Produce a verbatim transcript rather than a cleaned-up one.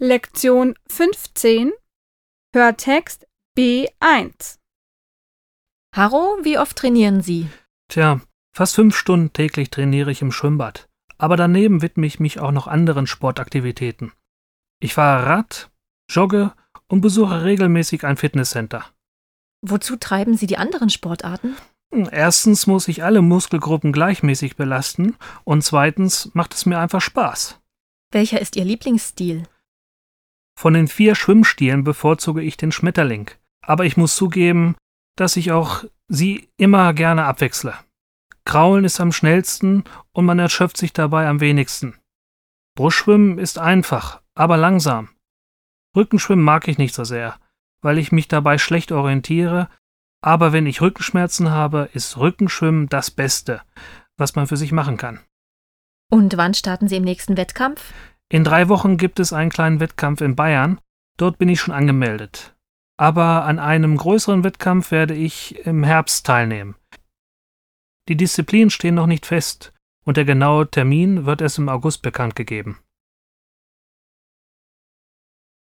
Lektion fünfzehn, Hörtext B eins. Harro, wie oft trainieren Sie? Tja, fast fünf Stunden täglich trainiere ich im Schwimmbad. Aber daneben widme ich mich auch noch anderen Sportaktivitäten. Ich fahre Rad, jogge und besuche regelmäßig ein Fitnesscenter. Wozu treiben Sie die anderen Sportarten? Erstens muss ich alle Muskelgruppen gleichmäßig belasten und zweitens macht es mir einfach Spaß. Welcher ist Ihr Lieblingsstil? Von den vier Schwimmstilen bevorzuge ich den Schmetterling. Aber ich muss zugeben, dass ich auch sie immer gerne abwechsle. Kraulen ist am schnellsten und man erschöpft sich dabei am wenigsten. Brustschwimmen ist einfach, aber langsam. Rückenschwimmen mag ich nicht so sehr, weil ich mich dabei schlecht orientiere, aber wenn ich Rückenschmerzen habe, ist Rückenschwimmen das Beste, was man für sich machen kann. Und wann starten Sie im nächsten Wettkampf? In drei Wochen gibt es einen kleinen Wettkampf in Bayern, dort bin ich schon angemeldet. Aber an einem größeren Wettkampf werde ich im Herbst teilnehmen. Die Disziplinen stehen noch nicht fest und der genaue Termin wird erst im August bekannt gegeben.